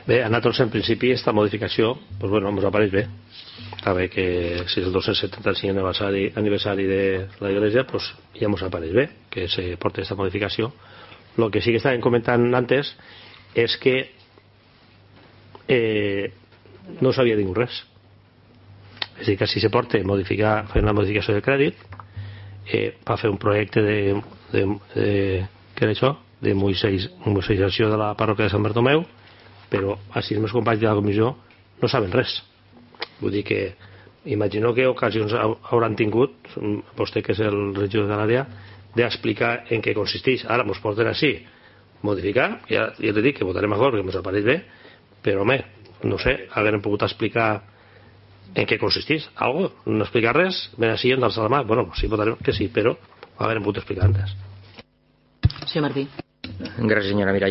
Bé, a nosaltres en principi aquesta modificació ens apareix bé. Està bé que si és el 275 aniversari de l'Església ja ens apareix bé que se porti aquesta modificació. El que sí que estàvem comentant antes és que no s'havia dit res. És a dir, que si se porta fer una modificació de crèdit va fer un projecte què era això? De museïtzació de la parròquia de Sant Bartomeu, però així els meus companys de la comissió no saben res. Vull dir que imagino que ocasions hauran tingut, vostè que és el regidor de l'àrea, d'explicar en què consisteix. Ara ens porten així modificar, ja li dic que votarem a favor, que ens apareix bé, però home, no sé, haguem pogut explicar en què consisteix algo, no explicar res, ven així i ens alça la mà. Bueno, sí, votarem que sí, però haguem pogut explicar antes. Senyor Martí. Gràcies, senyora Mireia.